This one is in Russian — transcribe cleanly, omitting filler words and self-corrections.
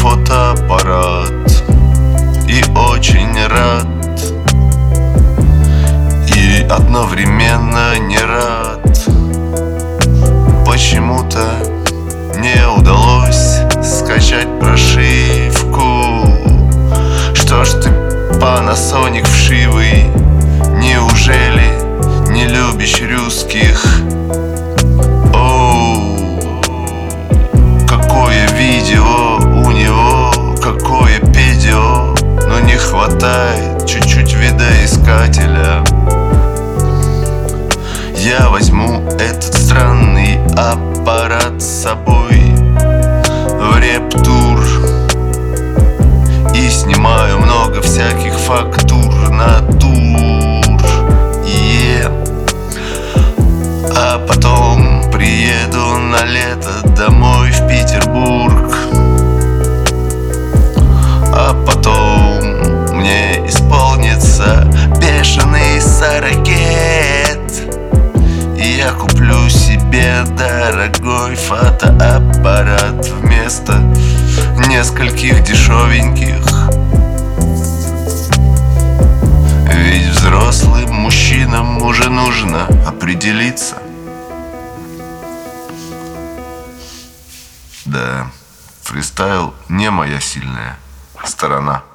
фотоаппарат и очень рад, и одновременно не рад. Почему-то не удалось скачать прошивку. Что ж ты, Panasonic вшивый, неужели не любишь русских? Какое видео у него, какое педио, но не хватает чуть-чуть видоискателя. Я возьму этот странный аппарат с собой в рептур и снимаю много всяких фактур на тур. А потом приеду на лето домой в Петербург. А потом мне исполнится бешеный 40 лет, и я куплю себе дорогой фотоаппарат вместо нескольких дешевеньких. Ведь взрослым мужчинам уже нужно определиться. Да, фристайл не моя сильная сторона.